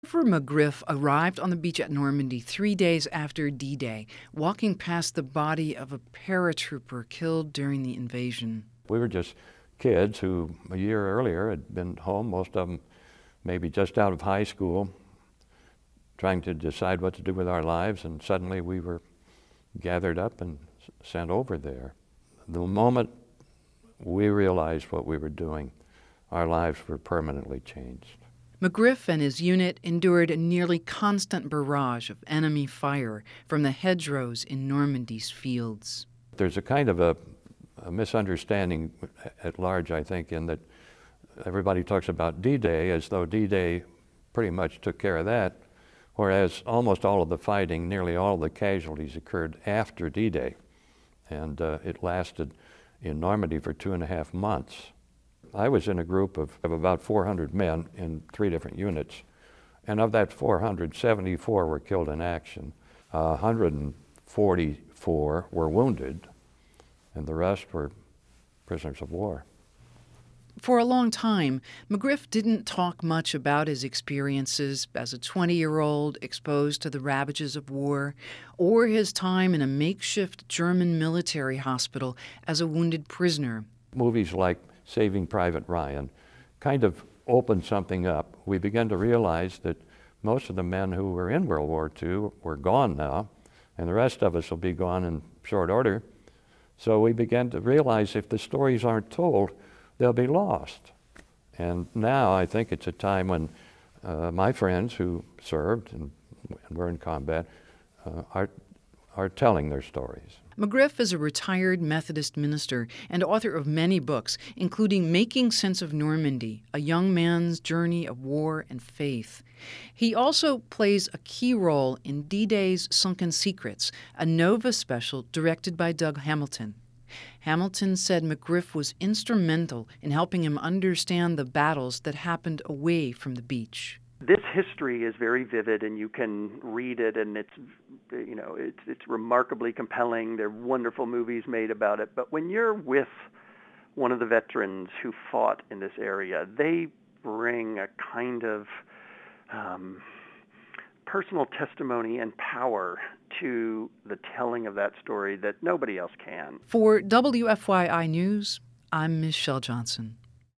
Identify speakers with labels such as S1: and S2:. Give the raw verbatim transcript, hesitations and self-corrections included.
S1: Christopher McGriff arrived on the beach at Normandy three days after D-Day, walking past the body of a paratrooper killed during the invasion.
S2: We were just kids who a year earlier had been home, most of them maybe just out of high school, trying to decide what to do with our lives, and suddenly we were gathered up and sent over there. The moment we realized what we were doing, our lives were permanently changed.
S1: McGriff and his unit endured a nearly constant barrage of enemy fire from the hedgerows in Normandy's fields.
S2: There's a kind of a, a misunderstanding at large, I think, in that everybody talks about D-Day as though D-Day pretty much took care of that, whereas almost all of the fighting, nearly all of the casualties occurred after D-Day, and uh, it lasted in Normandy for two and a half months. I was in a group of, of about four hundred men in three different units, and of that four hundred, seventy-four were killed in action. Uh, one hundred forty-four were wounded, and the rest were prisoners of war.
S1: For a long time, McGriff didn't talk much about his experiences as a twenty-year-old exposed to the ravages of war, or his time in a makeshift German military hospital as a wounded prisoner.
S2: Movies like Saving Private Ryan kind of opened something up. We began to realize that most of the men who were in World War Two were gone now, and the rest of us will be gone in short order. So we began to realize if the stories aren't told, they'll be lost. And now I think it's a time when uh, my friends who served and, and were in combat uh, are, are telling their stories.
S1: McGriff is a retired Methodist minister and author of many books, including Making Sense of Normandy, A Young Man's Journey of War and Faith. He also plays a key role in D-Day's Sunken Secrets, a Nova special directed by Doug Hamilton. Hamilton said McGriff was instrumental in helping him understand the battles that happened away from the beach.
S3: This history is very vivid, and you can read it, and it's, you know, it's it's remarkably compelling. There are wonderful movies made about it. But when you're with one of the veterans who fought in this area, they bring a kind of um, personal testimony and power to the telling of that story that nobody else can.
S1: For W F Y I News, I'm Michelle Johnson.